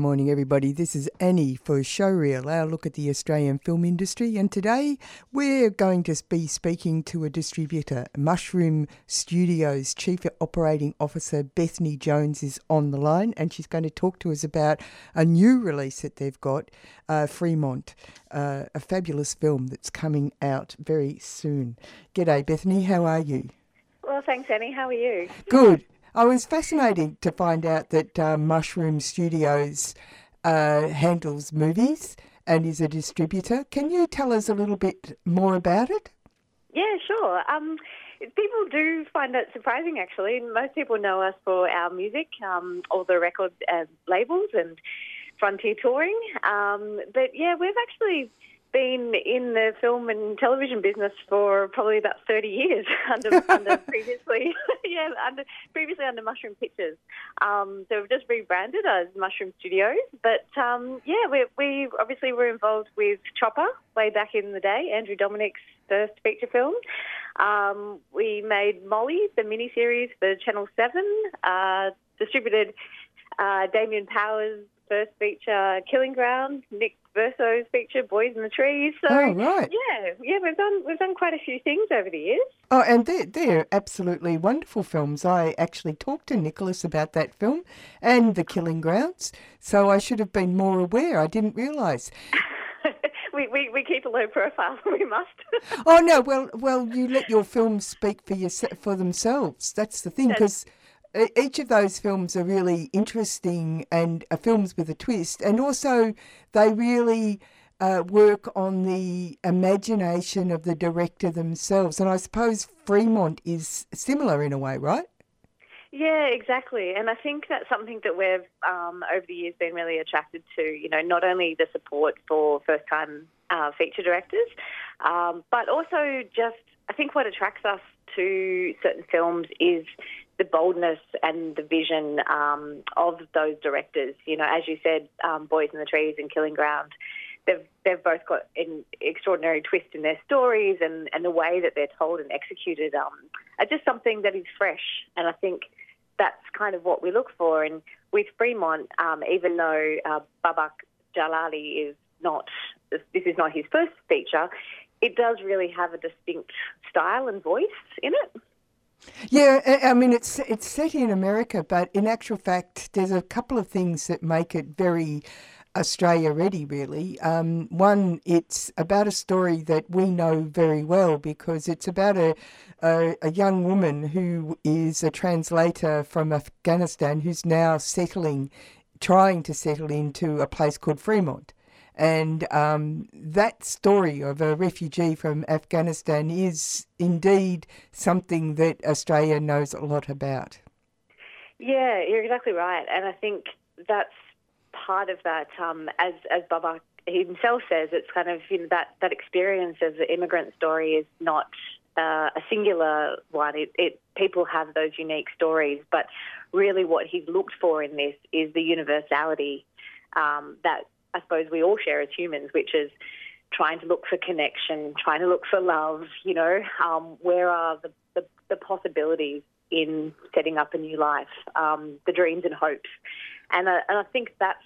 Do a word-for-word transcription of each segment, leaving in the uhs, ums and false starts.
morning, everybody. This is Annie for Showreel, our look at the Australian film industry. And today we're going to be speaking to a distributor. Mushroom Studios Chief Operating Officer Bethany Jones is on the line, and she's going to talk to us about a new release that they've got, uh, Fremont, uh, a fabulous film that's coming out very soon. G'day, Bethany. How are you? Well, thanks, Annie. How are you? Good. I was fascinating to find out that uh, Mushroom Studios uh, handles movies and is a distributor. Can you tell us a little bit more about it? Yeah, sure. Um, people do find that surprising, actually. Most people know us for our music, um, all the record uh, labels and Frontier Touring. Um, but, yeah, we've actually been in the film and television business for probably about thirty years under, under previously, yeah, under previously under Mushroom Pictures. Um, so we've just rebranded as Mushroom Studios. But um, yeah, we, we obviously were involved with Chopper way back in the day, Andrew Dominik's first feature film. Um, we made Molly, the miniseries for Channel Seven, uh, distributed uh, Damien Powers' first feature, Killing Ground, Nick Verso's feature, Boys in the Trees. So, oh, right. yeah, yeah, we've done we've done quite a few things over the years. Oh, and they're, they're absolutely wonderful films. I actually talked to Nicholas about that film and The Killing Grounds, so I should have been more aware. I didn't realise. we, we we keep a low profile. We must. oh no, well, well, you let your films speak for your, for themselves. That's the thing, because each of those films are really interesting and are films with a twist, and also they really uh, work on the imagination of the director themselves. And I suppose Fremont is similar in a way, right? Yeah, exactly. And I think that's something that we've, um, over the years, been really attracted to, you know, not only the support for first-time uh, feature directors, um, but also just, I think what attracts us to certain films is the boldness and the vision um, of those directors. You know, as you said, um, Boys in the Trees and Killing Ground, they've they've both got an extraordinary twist in their stories, and, and the way that they're told and executed um, are just something that is fresh. And I think that's kind of what we look for. And with Fremont, um, even though uh, Babak Jalali is not, this is not his first feature, it does really have a distinct style and voice in it. Yeah, I mean, it's it's set in America, but in actual fact, there's a couple of things that make it very Australia-ready, really. Um, one, it's about a story that we know very well because it's about a, a, a young woman who is a translator from Afghanistan who's now settling, trying to settle into a place called Fremont. And um, that story of a refugee from Afghanistan is indeed something that Australia knows a lot about. Yeah, you're exactly right. And I think that's part of that, um, as, as Babak himself says, it's kind of, you know, that, that experience as an immigrant story is not uh, a singular one. It, it people have those unique stories, but really what he's looked for in this is the universality um, that I suppose we all share as humans, which is trying to look for connection, trying to look for love, you know, um, where are the, the, the possibilities in setting up a new life, um, the dreams and hopes. And, uh, and I think that's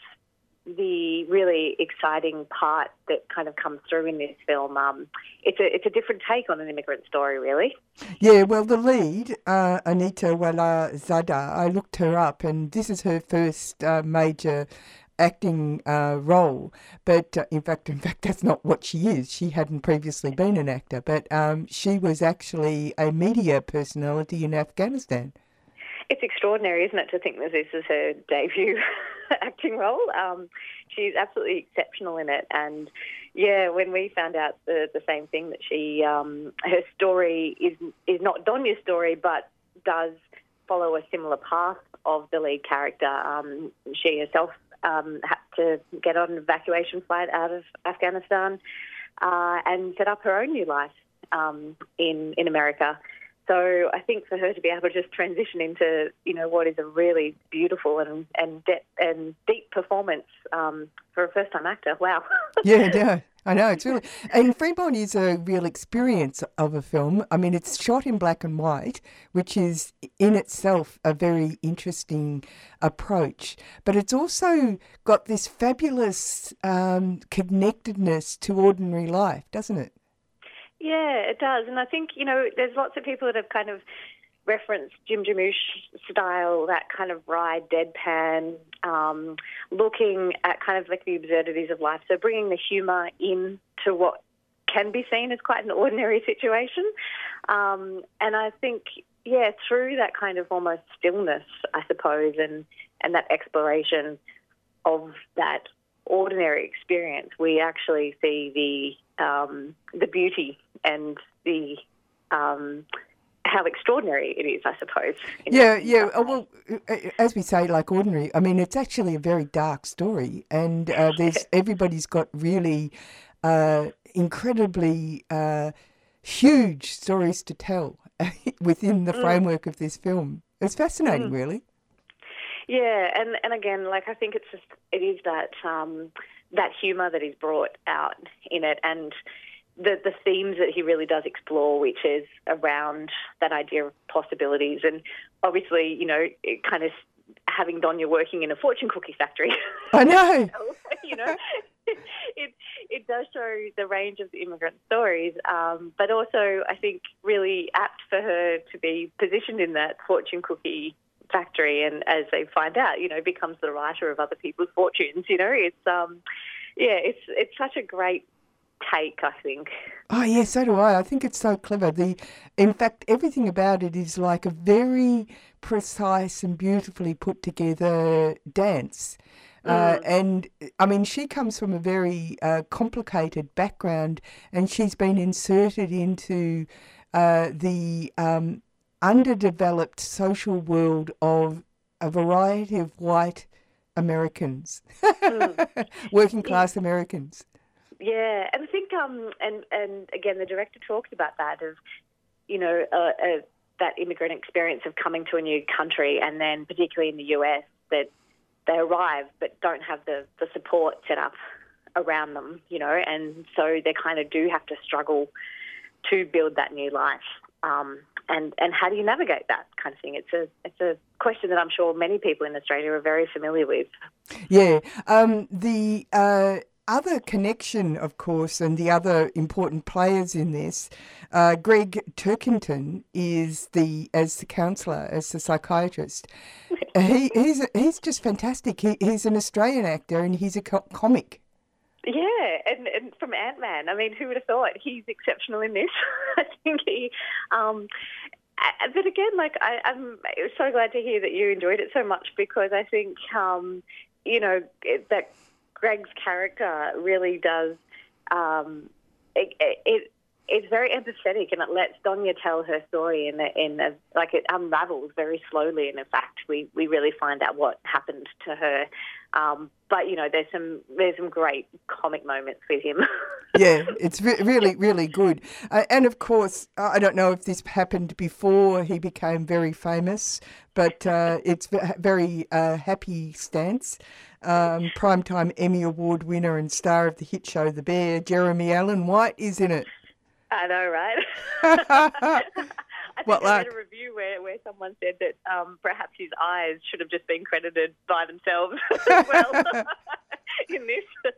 the really exciting part that kind of comes through in this film. Um, it's a it's a different take on an immigrant story, really. Yeah, well, the lead, uh, Anita Wala Zada, I looked her up, and this is her first uh, major acting uh, role, but uh, in fact, in fact, that's not what she is. She hadn't previously been an actor, but um, she was actually a media personality in Afghanistan. It's extraordinary, isn't it, to think that this is her debut acting role. Um, she's absolutely exceptional in it, and yeah, when we found out the, the same thing, that she, um, her story is is not Donya's story, but does follow a similar path of the lead character. Um, she herself Um, had to get on an evacuation flight out of Afghanistan uh, and set up her own new life um, in in America. so I think for her to be able to just transition into, you know, what is a really beautiful and and, de- and deep performance um, for a first-time actor, wow. Yeah, no, I know, it's really... And Fremont is a real experience of a film. I mean, it's shot in black and white, which is in itself a very interesting approach. But it's also got this fabulous um, connectedness to ordinary life, doesn't it? Yeah, it does. And I think, you know, there's lots of people that have kind of referenced Jim Jarmusch style, that kind of wry deadpan, um, looking at kind of like the absurdities of life. So bringing the humour in to what can be seen as quite an ordinary situation. Um, and I think, yeah, through that kind of almost stillness, I suppose, and, and that exploration of that ordinary experience, we actually see the um, the beauty and the um, how extraordinary it is, I suppose. Yeah, yeah. Oh, well, as we say, like ordinary, I mean, it's actually a very dark story, and uh, there's everybody's got really uh, incredibly uh, huge stories to tell within the mm. framework of this film. It's fascinating, mm. really. Yeah, and, and again, like I think it's just it is that um, that humour that is brought out in it, and the the themes that he really does explore, which is around that idea of possibilities, and obviously, you know, it kind of having Donya working in a fortune cookie factory. I know. You know, it it does show the range of the immigrant stories, um, but also I think really apt for her to be positioned in that fortune cookie factory, and as they find out, you know, becomes the writer of other people's fortunes. You know, it's um, yeah, it's it's such a great take, I think. Oh yeah, so do I. I think it's so clever. The, in fact, everything about it is like a very precise and beautifully put together dance. Mm. Uh, and I mean, she comes from a very uh, complicated background, and she's been inserted into uh, the um, underdeveloped social world of a variety of white Americans, mm. working class yeah. Americans. Yeah, and I think, um, and and again, the director talks about that of, you know, uh, uh, that immigrant experience of coming to a new country, and then particularly in the U S, that they arrive but don't have the, the support set up around them, you know, and so they kind of do have to struggle to build that new life. Um, and, and how do you navigate that kind of thing? It's a it's a question that I'm sure many people in Australia are very familiar with. Yeah, um, the. Uh... Other connection, of course, and the other important players in this, uh, Greg Turkington is the as the counsellor, as the psychiatrist. he he's he's just fantastic. He he's an Australian actor, and he's a co- comic. Yeah, and, and from Ant-Man, I mean, who would have thought? He's exceptional in this. I think he. Um, but again, like I, I'm so glad to hear that you enjoyed it so much, because I think um, you know that. Greg's character really does, um, it, it, it's very empathetic, and it lets Donya tell her story in a, in a, like it unravels very slowly, and in fact we, we really find out what happened to her. Um, but, you know, there's some there's some great comic moments with him. Yeah, it's re- really, really good. Uh, and, of course, I don't know if this happened before he became very famous, but uh, it's very uh, happy stance. Um, Primetime Emmy Award winner and star of the hit show The Bear, Jeremy Allen White, is in it. I know, right? I think what I luck. read a review where, where someone said that um, perhaps his eyes should have just been credited by themselves as well in this.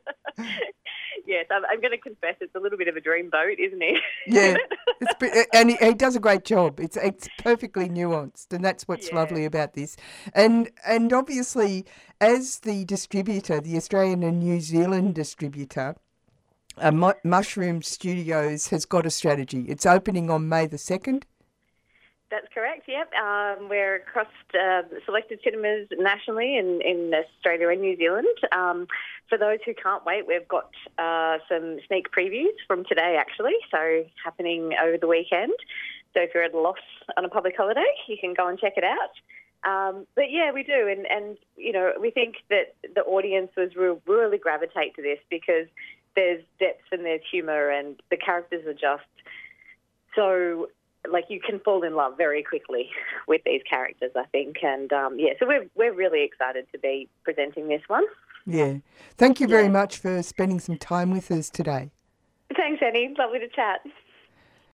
Yes, I'm, I'm going to confess it's a little bit of a dreamboat, isn't it? Yeah, it's, and he, he does a great job. It's it's perfectly nuanced, and that's what's yeah. lovely about this. And and obviously, as the distributor, the Australian and New Zealand distributor, uh, Mu- Mushroom Studios has got a strategy. It's opening on May the second. That's correct, yep. Um, we're across uh, selected cinemas nationally in, in Australia and New Zealand. Um, for those who can't wait, we've got uh, some sneak previews from today, actually, so happening over the weekend. So if you're at a loss on a public holiday, you can go and check it out. Um, but, yeah, we do. And, and, you know, we think that the audience was will really gravitate to this because there's depth and there's humour, and the characters are just so like you can fall in love very quickly with these characters, I think. And um, yeah, so we're we're really excited to be presenting this one. Yeah. Thank you very Yeah. much for spending some time with us today. Thanks, Annie. Lovely to chat.